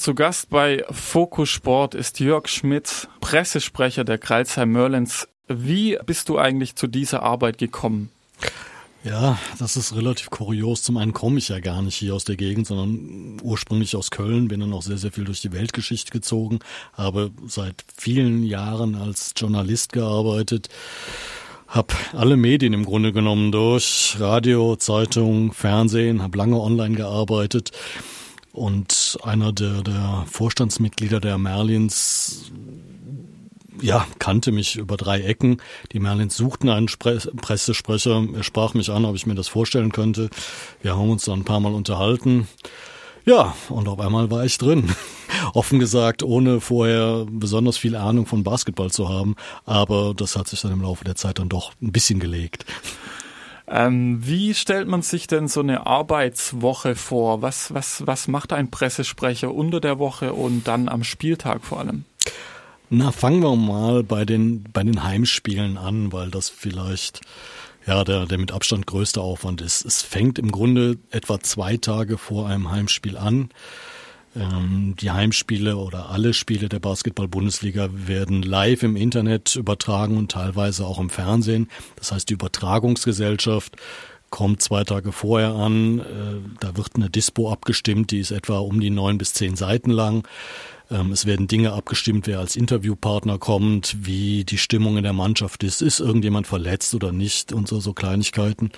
Zu Gast bei Fokus Sport ist Jörg Schmidt, Pressesprecher der Crailsheim Merlins. Wie bist du eigentlich zu dieser Arbeit gekommen? Ja, das ist relativ kurios. Zum einen komme ich ja gar nicht hier aus der Gegend, sondern ursprünglich aus Köln, bin dann auch sehr, sehr viel durch die Weltgeschichte gezogen, habe seit vielen Jahren als Journalist gearbeitet, habe alle Medien im Grunde genommen durch, Radio, Zeitung, Fernsehen, habe lange online gearbeitet und einer der Vorstandsmitglieder der Merlins kannte mich über 3 Ecken. Die Merlins suchten einen Pressesprecher. Er sprach mich an, ob ich mir das vorstellen könnte. Wir haben uns dann ein paar Mal unterhalten. Ja, und auf einmal war ich drin. Offen gesagt, ohne vorher besonders viel Ahnung von Basketball zu haben. Aber das hat sich dann im Laufe der Zeit dann doch ein bisschen gelegt. Wie stellt man sich denn so eine Arbeitswoche vor? Was macht ein Pressesprecher unter der Woche und dann am Spieltag vor allem? Na, fangen wir mal bei den Heimspielen an, weil das vielleicht der mit Abstand größte Aufwand ist. Es fängt im Grunde etwa 2 Tage vor einem Heimspiel an. Die Heimspiele oder alle Spiele der Basketball-Bundesliga werden live im Internet übertragen und teilweise auch im Fernsehen. Das heißt, die Übertragungsgesellschaft kommt 2 Tage vorher an. Da wird eine Dispo abgestimmt, die ist etwa um die 9 bis 10 Seiten lang. Es werden Dinge abgestimmt, wer als Interviewpartner kommt, wie die Stimmung in der Mannschaft ist irgendjemand verletzt oder nicht und so Kleinigkeiten.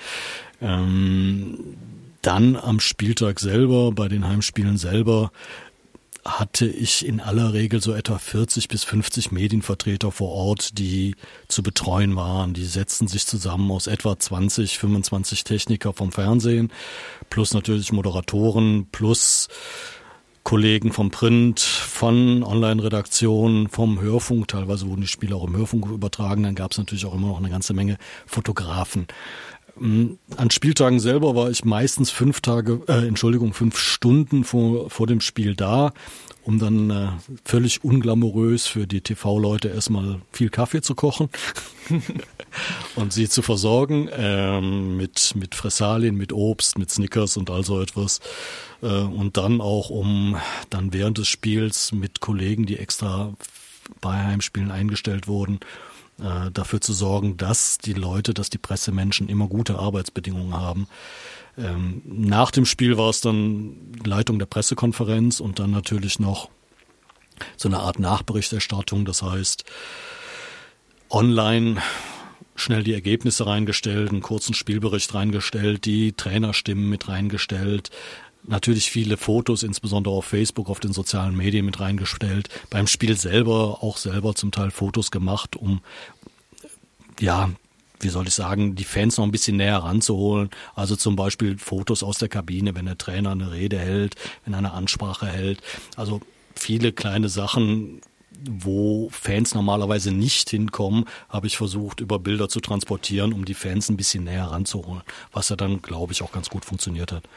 Dann am Spieltag selber, bei den Heimspielen selber, hatte ich in aller Regel so etwa 40 bis 50 Medienvertreter vor Ort, die zu betreuen waren. Die setzten sich zusammen aus etwa 20, 25 Techniker vom Fernsehen, plus natürlich Moderatoren, plus Kollegen vom Print, von Online-Redaktionen, vom Hörfunk. Teilweise wurden die Spiele auch im Hörfunk übertragen. Dann gab es natürlich auch immer noch eine ganze Menge Fotografen. An Spieltagen selber war ich meistens 5 Stunden vor dem Spiel da, um dann völlig unglamourös für die TV-Leute erstmal viel Kaffee zu kochen und sie zu versorgen mit Fressalien, mit Obst, mit Snickers und all so etwas. Und dann auch, um dann während des Spiels mit Kollegen, die extra bei Heimspielen eingestellt wurden, dafür zu sorgen, dass die Pressemenschen immer gute Arbeitsbedingungen haben. Nach dem Spiel war es dann Leitung der Pressekonferenz und dann natürlich noch so eine Art Nachberichterstattung. Das heißt, online schnell die Ergebnisse reingestellt, einen kurzen Spielbericht reingestellt, die Trainerstimmen mit reingestellt, natürlich viele Fotos, insbesondere auf Facebook, auf den sozialen Medien mit reingestellt. Beim Spiel selber zum Teil Fotos gemacht, um, die Fans noch ein bisschen näher ranzuholen. Also zum Beispiel Fotos aus der Kabine, wenn der Trainer eine Rede hält, wenn er eine Ansprache hält. Also viele kleine Sachen, wo Fans normalerweise nicht hinkommen, habe ich versucht, über Bilder zu transportieren, um die Fans ein bisschen näher ranzuholen. Was ja dann, glaube ich, auch ganz gut funktioniert hat.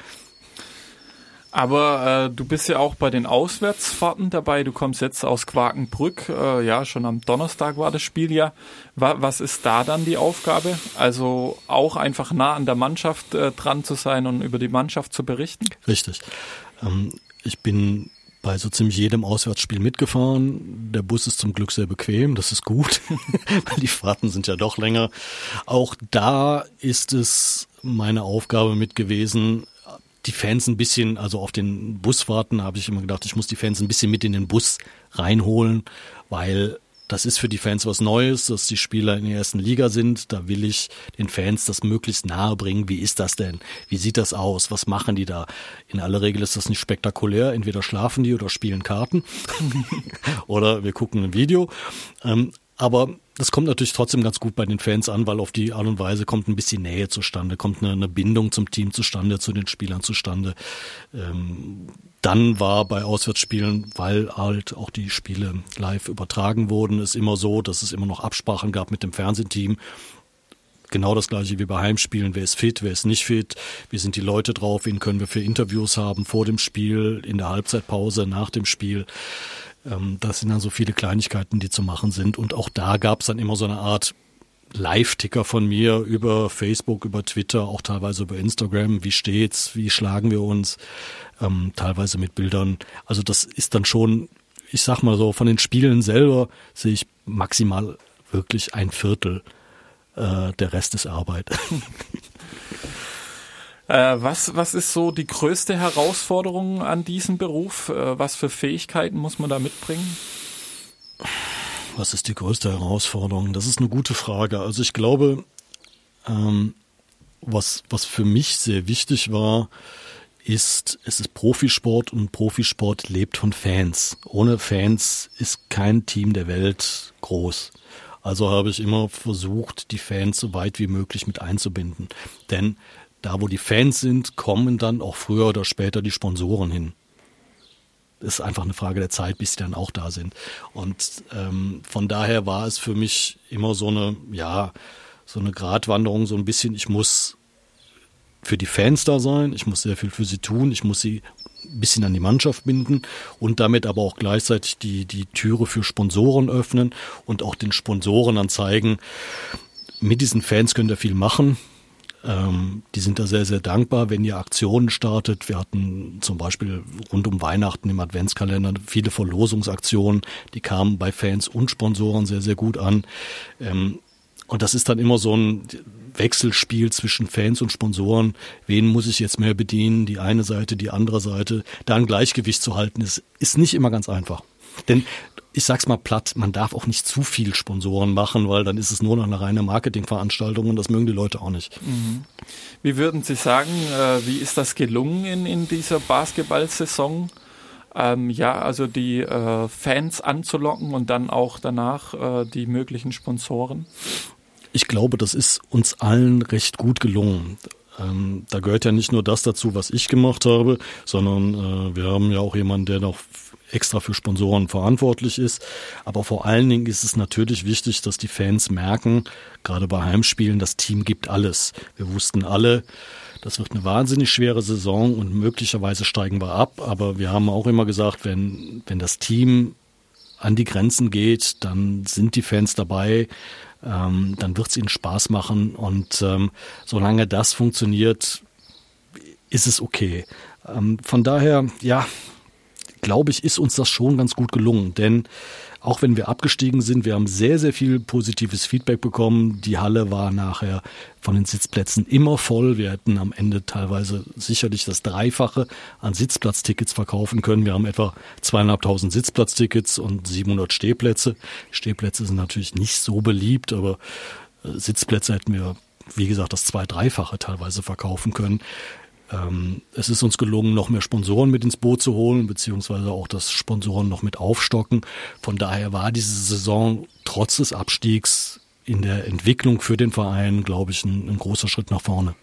Aber du bist ja auch bei den Auswärtsfahrten dabei. Du kommst jetzt aus Quakenbrück. Schon am Donnerstag war das Spiel ja. Was ist da dann die Aufgabe? Also auch einfach nah an der Mannschaft dran zu sein und über die Mannschaft zu berichten? Richtig. Ich bin bei so ziemlich jedem Auswärtsspiel mitgefahren. Der Bus ist zum Glück sehr bequem, das ist gut, weil die Fahrten sind ja doch länger. Auch da ist es meine Aufgabe mit gewesen, die Fans ein bisschen, also auf den Busfahrten habe ich immer gedacht, ich muss die Fans ein bisschen mit in den Bus reinholen, weil das ist für die Fans was Neues, dass die Spieler in der ersten Liga sind. Da will ich den Fans das möglichst nahe bringen. Wie ist das denn? Wie sieht das aus? Was machen die da? In aller Regel ist das nicht spektakulär. Entweder schlafen die oder spielen Karten oder wir gucken ein Video. Aber das kommt natürlich trotzdem ganz gut bei den Fans an, weil auf die Art und Weise kommt ein bisschen Nähe zustande, kommt eine Bindung zum Team zustande, zu den Spielern zustande. Dann war bei Auswärtsspielen, weil halt auch die Spiele live übertragen wurden, ist immer so, dass es immer noch Absprachen gab mit dem Fernsehteam. Genau das gleiche wie bei Heimspielen. Wer ist fit, wer ist nicht fit? Wie sind die Leute drauf? Wen können wir für Interviews haben vor dem Spiel, in der Halbzeitpause, nach dem Spiel? Das sind dann so viele Kleinigkeiten, die zu machen sind. Und auch da gab es dann immer so eine Art Live-Ticker von mir über Facebook, über Twitter, auch teilweise über Instagram. Wie steht's? Wie schlagen wir uns? Teilweise mit Bildern. Also das ist dann schon, ich sag mal so, von den Spielen selber sehe ich maximal wirklich 1/4. Der Rest ist Arbeit. Was ist so die größte Herausforderung an diesem Beruf? Was für Fähigkeiten muss man da mitbringen? Was ist die größte Herausforderung? Das ist eine gute Frage. Also ich glaube, was für mich sehr wichtig war, es ist Profisport und Profisport lebt von Fans. Ohne Fans ist kein Team der Welt groß. Also habe ich immer versucht, die Fans so weit wie möglich mit einzubinden. Denn da, wo die Fans sind, kommen dann auch früher oder später die Sponsoren hin. Das ist einfach eine Frage der Zeit, bis sie dann auch da sind. Und von daher war es für mich immer so eine Gratwanderung, so ein bisschen, ich muss für die Fans da sein, ich muss sehr viel für sie tun, ich muss sie ein bisschen an die Mannschaft binden und damit aber auch gleichzeitig die Türe für Sponsoren öffnen und auch den Sponsoren dann zeigen, mit diesen Fans könnt ihr viel machen. Die sind da sehr, sehr dankbar, wenn ihr Aktionen startet. Wir hatten zum Beispiel rund um Weihnachten im Adventskalender viele Verlosungsaktionen, die kamen bei Fans und Sponsoren sehr, sehr gut an. Und das ist dann immer so ein Wechselspiel zwischen Fans und Sponsoren. Wen muss ich jetzt mehr bedienen? Die eine Seite, die andere Seite. Da ein Gleichgewicht zu halten, ist nicht immer ganz einfach. Denn ich sag's mal platt, man darf auch nicht zu viel Sponsoren machen, weil dann ist es nur noch eine reine Marketingveranstaltung und das mögen die Leute auch nicht. Wie würden Sie sagen, wie ist das gelungen in dieser Basketball-Saison? Also die Fans anzulocken und dann auch danach die möglichen Sponsoren? Ich glaube, das ist uns allen recht gut gelungen. Da gehört ja nicht nur das dazu, was ich gemacht habe, sondern wir haben ja auch jemanden, der noch extra für Sponsoren verantwortlich ist. Aber vor allen Dingen ist es natürlich wichtig, dass die Fans merken, gerade bei Heimspielen, das Team gibt alles. Wir wussten alle, das wird eine wahnsinnig schwere Saison und möglicherweise steigen wir ab. Aber wir haben auch immer gesagt, wenn das Team an die Grenzen geht, dann sind die Fans dabei, dann wird es ihnen Spaß machen. Und solange das funktioniert, ist es okay. Von daher, ja, glaube ich, ist uns das schon ganz gut gelungen. Denn auch wenn wir abgestiegen sind, wir haben sehr, sehr viel positives Feedback bekommen. Die Halle war nachher von den Sitzplätzen immer voll. Wir hätten am Ende teilweise sicherlich das Dreifache an Sitzplatztickets verkaufen können. Wir haben etwa 2.500 Sitzplatztickets und 700 Stehplätze. Stehplätze sind natürlich nicht so beliebt, aber Sitzplätze hätten wir, wie gesagt, das 2-3-fache teilweise verkaufen können. Es ist uns gelungen, noch mehr Sponsoren mit ins Boot zu holen, beziehungsweise auch das Sponsoren noch mit aufstocken. Von daher war diese Saison trotz des Abstiegs in der Entwicklung für den Verein, glaube ich, ein großer Schritt nach vorne.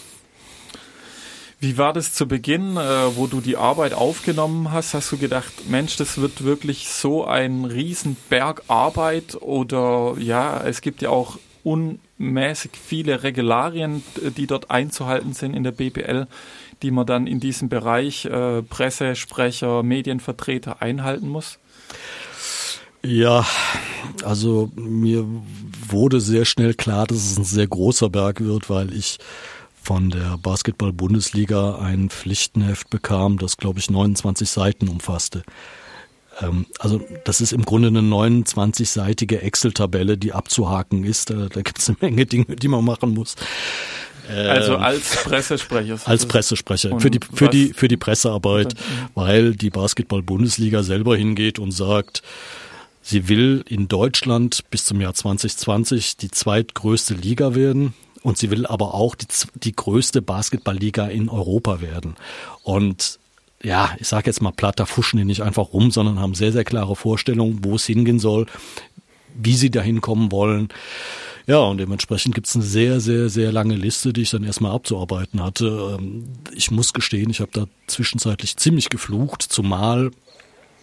Wie war das zu Beginn, wo du die Arbeit aufgenommen hast? Hast du gedacht, Mensch, das wird wirklich so ein Riesenberg Arbeit? Oder ja, es gibt ja auch unmäßig viele Regularien, die dort einzuhalten sind in der BBL, die man dann in diesem Bereich Pressesprecher, Medienvertreter einhalten muss? Ja, also mir wurde sehr schnell klar, dass es ein sehr großer Berg wird, weil ich von der Basketball-Bundesliga ein Pflichtenheft bekam, das, glaube ich, 29 Seiten umfasste. Also das ist im Grunde eine 29-seitige Excel-Tabelle, die abzuhaken ist. Da gibt es eine Menge Dinge, die man machen muss. Also als Pressesprecher. Als Pressesprecher für die Pressearbeit, weil die Basketball-Bundesliga selber hingeht und sagt, sie will in Deutschland bis zum Jahr 2020 die zweitgrößte Liga werden. Und sie will aber auch die größte Basketballliga in Europa werden. Und ja, ich sage jetzt mal platt, da fuschen die nicht einfach rum, sondern haben sehr, sehr klare Vorstellungen, wo es hingehen soll, wie sie dahin kommen wollen. Ja, und dementsprechend gibt es eine sehr, sehr, sehr lange Liste, die ich dann erstmal abzuarbeiten hatte. Ich muss gestehen, ich habe da zwischenzeitlich ziemlich geflucht, zumal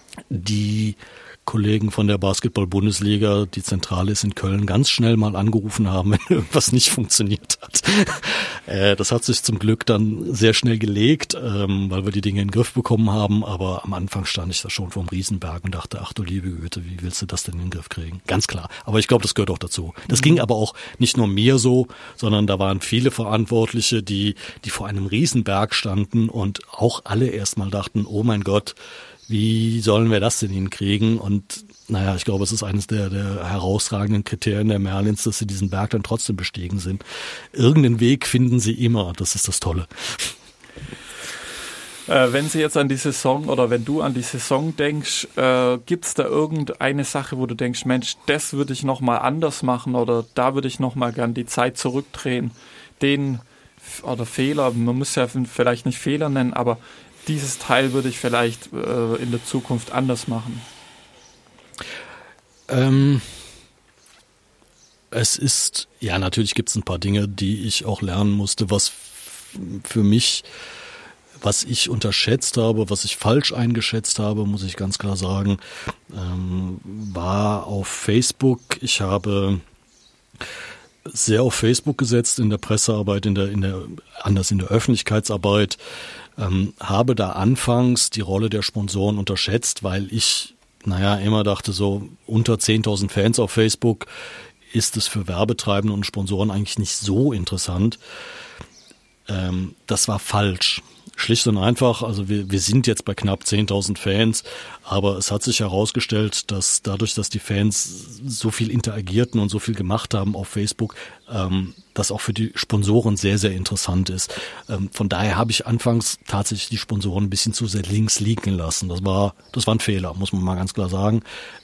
die Kollegen von der Basketball-Bundesliga, die Zentrale ist in Köln, ganz schnell mal angerufen haben, wenn irgendwas nicht funktioniert hat. Das hat sich zum Glück dann sehr schnell gelegt, weil wir die Dinge in den Griff bekommen haben. Aber am Anfang stand ich da schon vorm Riesenberg und dachte, ach du liebe Güte, wie willst du das denn in den Griff kriegen? Ganz klar. Aber ich glaube, das gehört auch dazu. Das ging aber auch nicht nur mir so, sondern da waren viele Verantwortliche, die vor einem Riesenberg standen und auch alle erstmal dachten, oh mein Gott, wie sollen wir das denn hinkriegen? Und naja, ich glaube, es ist eines der herausragenden Kriterien der Merlins, dass sie diesen Berg dann trotzdem bestiegen sind. Irgendeinen Weg finden sie immer, das ist das Tolle. Wenn Sie jetzt an die Saison oder wenn du an die Saison denkst, gibt's da irgendeine Sache, wo du denkst, Mensch, das würde ich nochmal anders machen oder da würde ich nochmal gern die Zeit zurückdrehen, oder Fehler, man muss ja vielleicht nicht Fehler nennen, aber dieses Teil würde ich vielleicht in der Zukunft anders machen? Es ist, ja, natürlich gibt es ein paar Dinge, die ich auch lernen musste, was für mich, was ich unterschätzt habe, was ich falsch eingeschätzt habe, muss ich ganz klar sagen, war auf Facebook. Ich habe sehr auf Facebook gesetzt in der Pressearbeit, anders in der Öffentlichkeitsarbeit, habe da anfangs die Rolle der Sponsoren unterschätzt, weil ich, immer dachte so, unter 10.000 Fans auf Facebook ist es für Werbetreibende und Sponsoren eigentlich nicht so interessant. Das war falsch. Schlicht und einfach, also wir sind jetzt bei knapp 10.000 Fans, aber es hat sich herausgestellt, dass dadurch, dass die Fans so viel interagierten und so viel gemacht haben auf Facebook, das auch für die Sponsoren sehr, sehr interessant ist. Von daher habe ich anfangs tatsächlich die Sponsoren ein bisschen zu sehr links liegen lassen. Das war ein Fehler, muss man mal ganz klar sagen.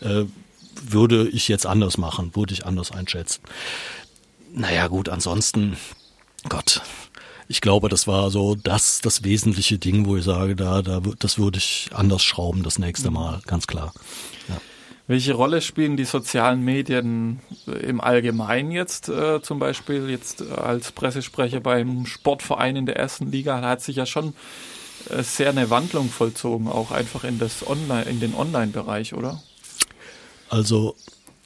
Würde ich jetzt anders machen, würde ich anders einschätzen. Naja gut, ansonsten, Gott, ich glaube, das war so das wesentliche Ding, wo ich sage, das würde ich anders schrauben das nächste Mal, ganz klar. Ja. Welche Rolle spielen die sozialen Medien im Allgemeinen jetzt, zum Beispiel jetzt als Pressesprecher beim Sportverein in der ersten Liga? Da hat sich ja schon sehr eine Wandlung vollzogen, auch einfach in den Online-Bereich, oder? Also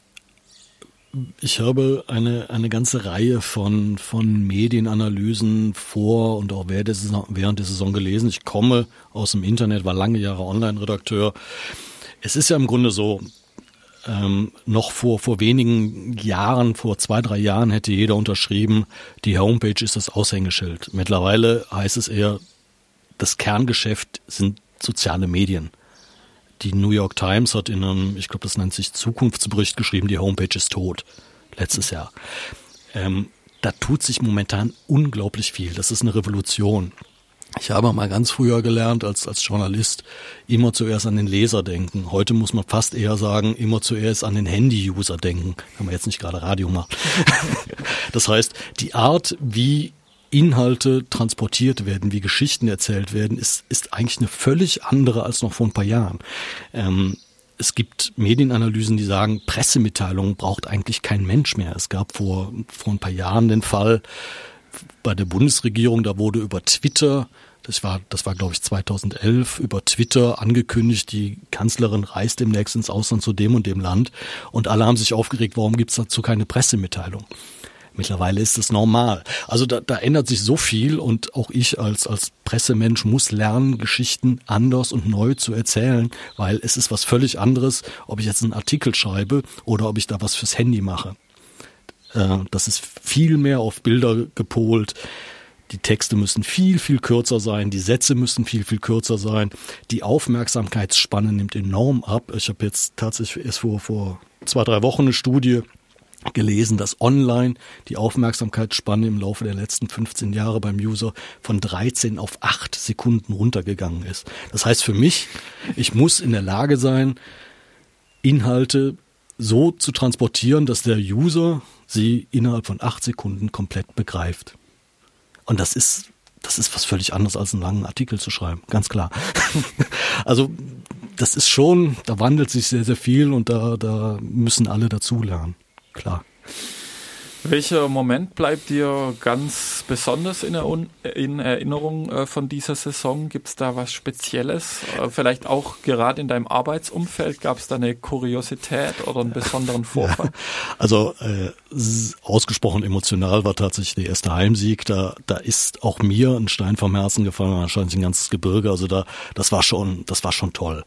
ich habe eine ganze Reihe von Medienanalysen vor und auch während der Saison gelesen. Ich komme aus dem Internet, war lange Jahre Online-Redakteur. Es ist ja im Grunde so, noch vor wenigen Jahren, vor 2-3 Jahren hätte jeder unterschrieben, die Homepage ist das Aushängeschild. Mittlerweile heißt es eher, das Kerngeschäft sind soziale Medien. Die New York Times hat in einem, ich glaube, das nennt sich Zukunftsbericht geschrieben, die Homepage ist tot, letztes Jahr. Da tut sich momentan unglaublich viel. Das ist eine Revolution. Ich habe mal ganz früher gelernt, als Journalist, immer zuerst an den Leser denken. Heute muss man fast eher sagen, immer zuerst an den Handy-User denken, wenn man jetzt nicht gerade Radio macht. Das heißt, die Art, wie Inhalte transportiert werden, wie Geschichten erzählt werden, ist eigentlich eine völlig andere als noch vor ein paar Jahren. Es gibt Medienanalysen, die sagen, Pressemitteilungen braucht eigentlich kein Mensch mehr. Es gab vor ein paar Jahren den Fall bei der Bundesregierung, da wurde über Twitter, das war glaube ich 2011, über Twitter angekündigt, die Kanzlerin reist demnächst ins Ausland zu dem und dem Land und alle haben sich aufgeregt, warum gibt es dazu keine Pressemitteilung? Mittlerweile ist es normal. Also da ändert sich so viel und auch ich als Pressemensch muss lernen, Geschichten anders und neu zu erzählen, weil es ist was völlig anderes, ob ich jetzt einen Artikel schreibe oder ob ich da was fürs Handy mache. Das ist viel mehr auf Bilder gepolt. Die Texte müssen viel, viel kürzer sein. Die Sätze müssen viel, viel kürzer sein. Die Aufmerksamkeitsspanne nimmt enorm ab. Ich habe jetzt tatsächlich erst vor 2-3 Wochen eine Studie gelesen, dass online die Aufmerksamkeitsspanne im Laufe der letzten 15 Jahre beim User von 13 auf 8 Sekunden runtergegangen ist. Das heißt für mich, ich muss in der Lage sein, Inhalte so zu transportieren, dass der User sie innerhalb von 8 Sekunden komplett begreift. Und das ist was völlig anderes als einen langen Artikel zu schreiben, ganz klar. Also das ist schon, da wandelt sich sehr, sehr viel und da müssen alle dazulernen. Klar. Welcher Moment bleibt dir ganz besonders in Erinnerung von dieser Saison? Gibt es da was Spezielles? Vielleicht auch gerade in deinem Arbeitsumfeld, gab es da eine Kuriosität oder einen besonderen Vorfall? Ja, also ausgesprochen emotional war tatsächlich der erste Heimsieg. Da ist auch mir ein Stein vom Herzen gefallen, wahrscheinlich ein ganzes Gebirge. Also das war schon toll.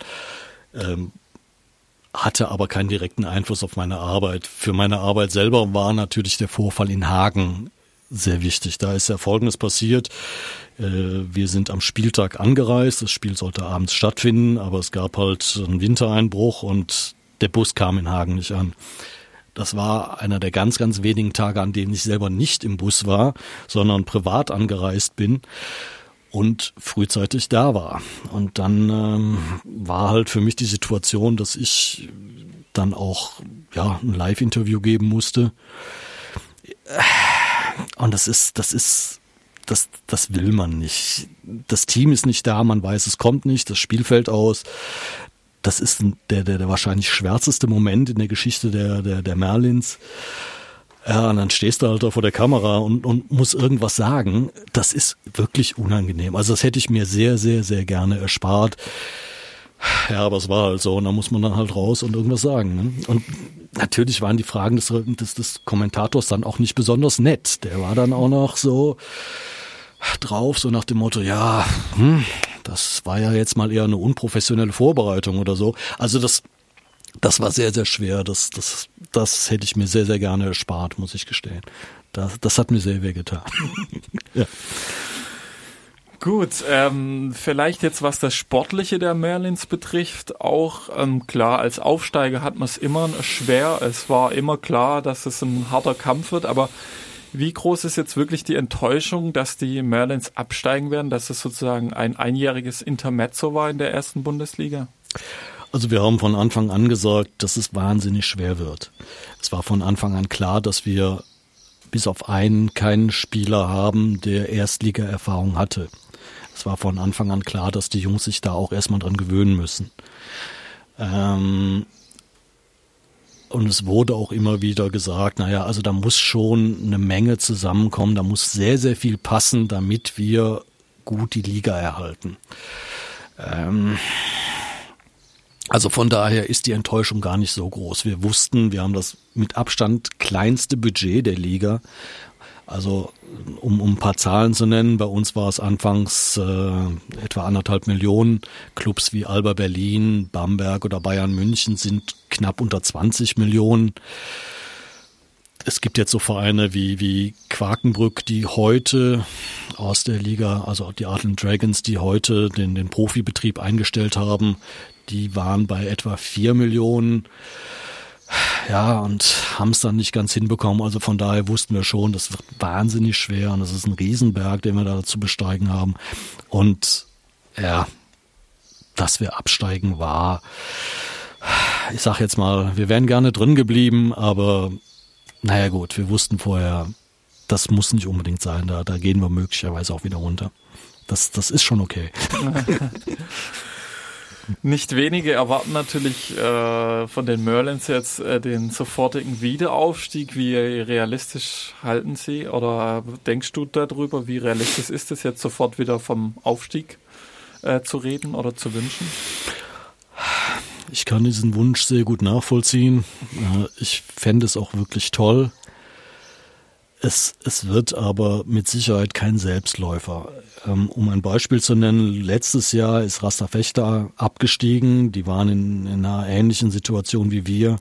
Hatte aber keinen direkten Einfluss auf meine Arbeit. Für meine Arbeit selber war natürlich der Vorfall in Hagen sehr wichtig. Da ist ja Folgendes passiert. Wir sind am Spieltag angereist. Das Spiel sollte abends stattfinden, aber es gab halt einen Wintereinbruch und der Bus kam in Hagen nicht an. Das war einer der ganz, ganz wenigen Tage, an denen ich selber nicht im Bus war, sondern privat angereist bin und frühzeitig da war. Und dann war halt für mich die Situation, dass ich dann auch ein Live-Interview geben musste. Und das will man nicht. Das Team ist nicht da, man weiß, es kommt nicht, das Spiel fällt aus. Das ist der wahrscheinlich schwärzeste Moment in der Geschichte der Merlins. Ja, und dann stehst du halt da vor der Kamera und musst irgendwas sagen. Das ist wirklich unangenehm. Also das hätte ich mir sehr, sehr, sehr gerne erspart. Ja, aber es war halt so. Und da muss man dann halt raus und irgendwas sagen. Ne? Und natürlich waren die Fragen des Kommentators dann auch nicht besonders nett. Der war dann auch noch so drauf, so nach dem Motto, das war ja jetzt mal eher eine unprofessionelle Vorbereitung oder so. Also das war sehr, sehr schwer. Das hätte ich mir sehr, sehr gerne erspart, muss ich gestehen. Das hat mir sehr wehgetan. Ja. Gut, vielleicht jetzt, was das Sportliche der Merlins betrifft, auch klar, als Aufsteiger hat man es immer schwer. Es war immer klar, dass es ein harter Kampf wird, aber wie groß ist jetzt wirklich die Enttäuschung, dass die Merlins absteigen werden, dass es sozusagen ein einjähriges Intermezzo war in der ersten Bundesliga? Also wir haben von Anfang an gesagt, dass es wahnsinnig schwer wird. Es war von Anfang an klar, dass wir bis auf einen keinen Spieler haben, der Erstliga-Erfahrung hatte. Es war von Anfang an klar, dass die Jungs sich da auch erstmal dran gewöhnen müssen. Und es wurde auch immer wieder gesagt, also da muss schon eine Menge zusammenkommen, da muss sehr, sehr viel passen, damit wir gut die Liga erhalten. Also von daher ist die Enttäuschung gar nicht so groß. Wir wussten, wir haben das mit Abstand kleinste Budget der Liga. Also um ein paar Zahlen zu nennen, bei uns war es anfangs etwa 1,5 Millionen. Clubs wie Alba Berlin, Bamberg oder Bayern München sind knapp unter 20 Millionen. Es gibt jetzt so Vereine wie Quakenbrück, die heute aus der Liga, also die Adler Dragons, die heute den Profibetrieb eingestellt haben, die waren bei etwa 4 Millionen. Ja, und haben es dann nicht ganz hinbekommen. Also von daher wussten wir schon, das wird wahnsinnig schwer und das ist ein Riesenberg, den wir da zu besteigen haben. Und ja, dass wir absteigen war, ich sag jetzt mal, wir wären gerne drin geblieben, aber naja gut, wir wussten vorher, das muss nicht unbedingt sein, da gehen wir möglicherweise auch wieder runter. Das ist schon okay. Nicht wenige erwarten natürlich von den Merlins jetzt den sofortigen Wiederaufstieg. Wie realistisch halten Sie oder denkst du darüber, wie realistisch ist es jetzt sofort wieder vom Aufstieg zu reden oder zu wünschen? Ich kann diesen Wunsch sehr gut nachvollziehen. Ich fände es auch wirklich toll. Es wird aber mit Sicherheit kein Selbstläufer. Um ein Beispiel zu nennen, letztes Jahr ist Rasta Fechter abgestiegen. Die waren in einer ähnlichen Situation wie wir.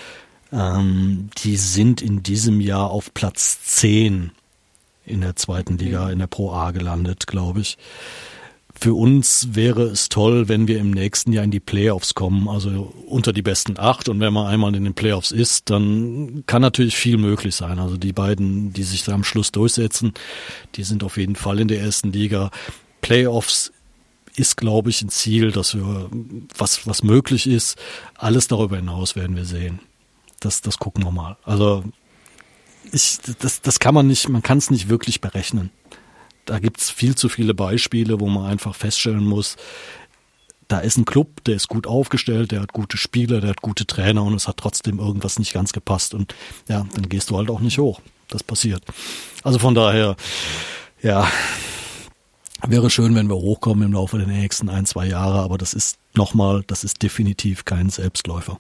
Die sind in diesem Jahr auf Platz 10 in der zweiten Liga, in der Pro A gelandet, glaube ich. Für uns wäre es toll, wenn wir im nächsten Jahr in die Playoffs kommen, also unter die besten 8. Und wenn man einmal in den Playoffs ist, dann kann natürlich viel möglich sein. Also die beiden, die sich da am Schluss durchsetzen, die sind auf jeden Fall in der ersten Liga. Playoffs ist, glaube ich, ein Ziel, dass wir was möglich ist. Alles darüber hinaus werden wir sehen. Das gucken wir mal. Also das kann man kann es nicht wirklich berechnen. Da gibt's viel zu viele Beispiele, wo man einfach feststellen muss, da ist ein Club, der ist gut aufgestellt, der hat gute Spieler, der hat gute Trainer und es hat trotzdem irgendwas nicht ganz gepasst und ja, dann gehst du halt auch nicht hoch. das passiert. Also von daher, ja, wäre schön, wenn wir hochkommen im Laufe der nächsten 1-2 Jahre, aber das ist definitiv kein Selbstläufer.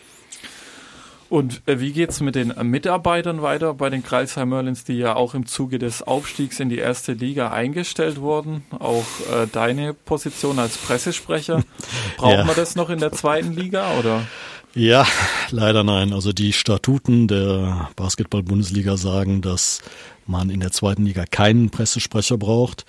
Und wie geht's mit den Mitarbeitern weiter bei den Crailsheim Merlins, die ja auch im Zuge des Aufstiegs in die erste Liga eingestellt wurden? Auch deine Position als Pressesprecher. Braucht man das noch in der zweiten Liga, oder? Ja, leider nein. Also die Statuten der Basketball-Bundesliga sagen, dass man in der zweiten Liga keinen Pressesprecher braucht.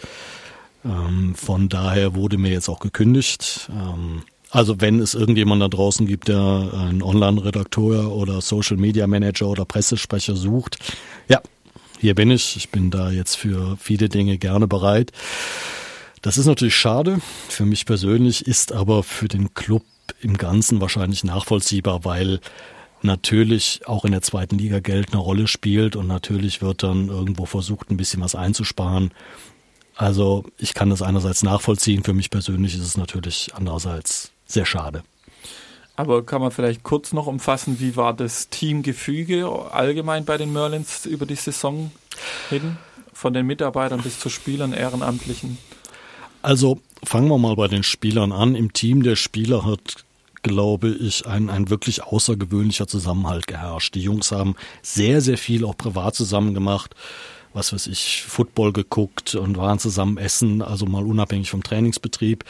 Von daher wurde mir jetzt auch gekündigt. Also wenn es irgendjemand da draußen gibt, der einen Online-Redakteur oder Social-Media-Manager oder Pressesprecher sucht, ja, hier bin ich. Ich bin da jetzt für viele Dinge gerne bereit. Das ist natürlich schade für mich persönlich, ist aber für den Club im Ganzen wahrscheinlich nachvollziehbar, weil natürlich auch in der zweiten Liga Geld eine Rolle spielt und natürlich wird dann irgendwo versucht, ein bisschen was einzusparen. Also ich kann das einerseits nachvollziehen, für mich persönlich ist es natürlich andererseits sehr schade. Aber kann man vielleicht kurz noch umfassen, wie war das Teamgefüge allgemein bei den Merlins über die Saison hin? Von den Mitarbeitern bis zu Spielern, Ehrenamtlichen? Also fangen wir mal bei den Spielern an. Im Team der Spieler hat, glaube ich, ein wirklich außergewöhnlicher Zusammenhalt geherrscht. Die Jungs haben sehr, sehr viel auch privat zusammen gemacht. Was weiß ich, Football geguckt und waren zusammen essen, also mal unabhängig vom Trainingsbetrieb.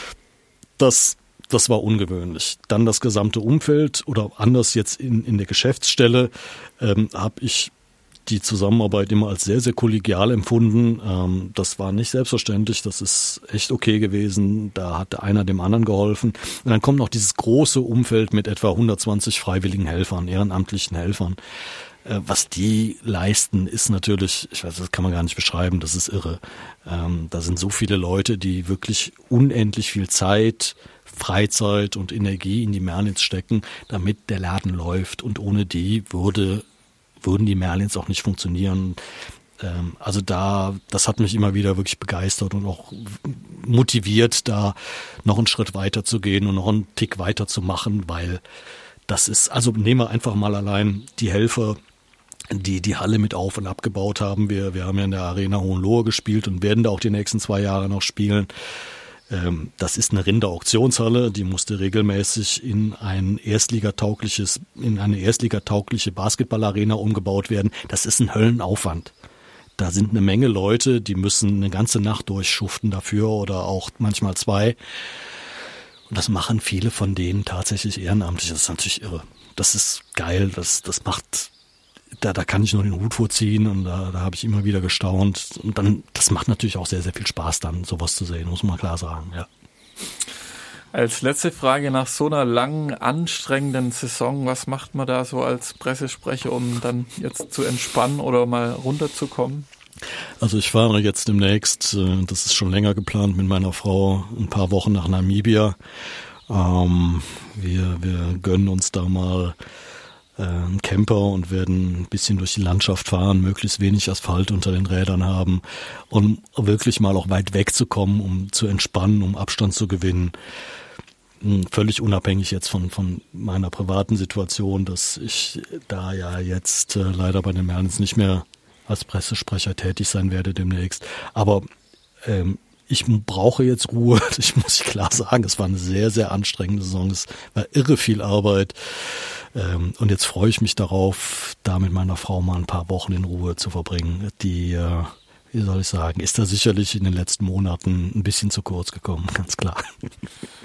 Das war ungewöhnlich. Dann das gesamte Umfeld oder anders jetzt in der Geschäftsstelle habe ich die Zusammenarbeit immer als sehr, sehr kollegial empfunden. Das war nicht selbstverständlich, das ist echt okay gewesen. Da hat einer dem anderen geholfen. Und dann kommt noch dieses große Umfeld mit etwa 120 freiwilligen Helfern, ehrenamtlichen Helfern. Was die leisten, ist natürlich, ich weiß, das kann man gar nicht beschreiben, das ist irre. Da sind so viele Leute, die wirklich unendlich viel Zeit, Freizeit und Energie in die Merlins stecken, damit der Laden läuft. Und ohne die würden die Merlins auch nicht funktionieren. Also das hat mich immer wieder wirklich begeistert und auch motiviert, da noch einen Schritt weiter zu gehen und noch einen Tick weiter zu machen, weil das ist, also nehmen wir einfach mal allein die Helfer, die Halle mit auf- und abgebaut haben. Wir haben ja in der Arena Hohenlohe gespielt und werden da auch die nächsten 2 Jahre noch spielen. Das ist eine Rinder-Auktionshalle, die musste regelmäßig in eine erstligataugliche Basketballarena umgebaut werden. Das ist ein Höllenaufwand. Da sind eine Menge Leute, die müssen eine ganze Nacht durchschuften dafür oder auch manchmal 2. Und das machen viele von denen tatsächlich ehrenamtlich. Das ist natürlich irre. Das ist geil. Das macht, da kann ich nur den Hut vorziehen und da habe ich immer wieder gestaunt. Und dann, das macht natürlich auch sehr, sehr viel Spaß dann, sowas zu sehen, muss man klar sagen, ja. Als letzte Frage, nach so einer langen, anstrengenden Saison, was macht man da so als Pressesprecher, um dann jetzt zu entspannen oder mal runterzukommen? Also ich fahre jetzt demnächst, das ist schon länger geplant, mit meiner Frau ein paar Wochen nach Namibia. Wir gönnen uns da mal einen Camper und werden ein bisschen durch die Landschaft fahren, möglichst wenig Asphalt unter den Rädern haben, um wirklich mal auch weit wegzukommen, um zu entspannen, um Abstand zu gewinnen. Völlig unabhängig jetzt von meiner privaten Situation, dass ich da ja jetzt leider bei den Merlins nicht mehr als Pressesprecher tätig sein werde demnächst. Aber ich brauche jetzt Ruhe, ich muss klar sagen, es war eine sehr, sehr anstrengende Saison, es war irre viel Arbeit. Und jetzt freue ich mich darauf, da mit meiner Frau mal ein paar Wochen in Ruhe zu verbringen. Die, wie soll ich sagen, ist da sicherlich in den letzten Monaten ein bisschen zu kurz gekommen, ganz klar.